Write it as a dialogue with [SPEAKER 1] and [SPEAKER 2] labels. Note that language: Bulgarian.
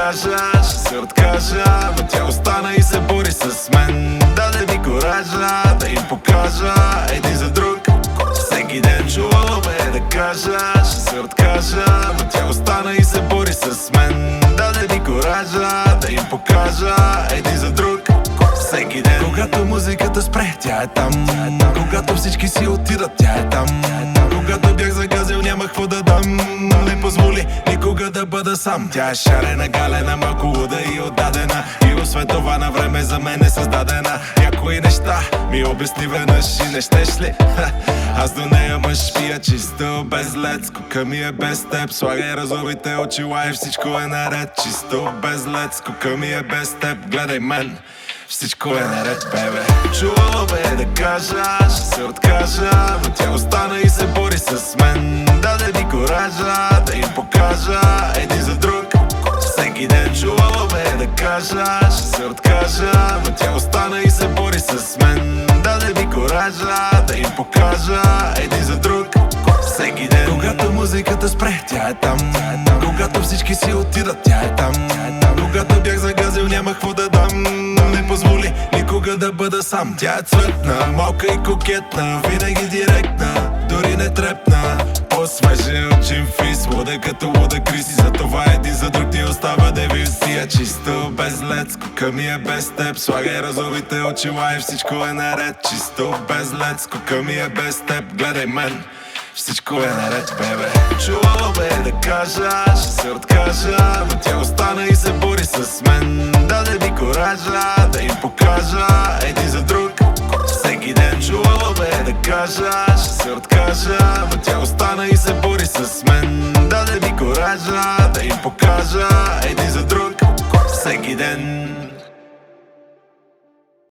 [SPEAKER 1] кажа, ще се откажа, но тя остана и се бори с мен. Даде ми коража да им покажа един за друг. Всеки ден чуваме да кажа, ще се откажа, но тя остана и се бори с мен. Даде ми коража да им покажа един за друг. Всеки ден, когато музиката спре, тя е там. Когато всички си отидат, тя е там. Когато бях загазил, нямах какво да дам. Не позволи никога да бъда сам. Тя е шарена, галена, малко луда и отдадена. И освен това на време за мен е създадена. Някои неща ми обясни веднъж и не щеш ли? Аз до нея мъж пия чисто без лед. Скука ми е без теб, слагай разовите очила и всичко е наред. Чисто без лед, скука ми е без теб, гледай мен. Всичко е наред, бебе. Чувала ме да кажа, ще се откажа, но тя остана и се бори с мен. Даде ми коража да им покажа един за друг. Всеки ден чувала ме да кажа, ще се откажа, но тя остана и се бори с мен. Даде ми коража да им покажа един за друг. Всеки ден, когато музиката спре, тя е там. Когато всички си отидат, тя е там. Когато бях загазил, нямах какво да дам. Не позволи никога да бъда сам. Тя е цветна, малка и кокетна, винаги директна, дори не трепна. По-свежа от Джим Фис, луда като луда Криси. Затова един за друг ти остава девиз. Ти е чисто без лед, скука ми е без теб, слагай розовите очила и всичко е наред. Чисто без лед, скука ми е без теб, гледай мен. Всичко е наред, бебе. Чувала ме да кажа, ще се откажа, но тя остана и се бори с мен. Даде ми коража да им покажа един за друг. Всеки ден чувала ме да кажа, ще се откажа, но тя остана и се бори с мен. Даде ми коража да им покажа един за друг. Всеки ден.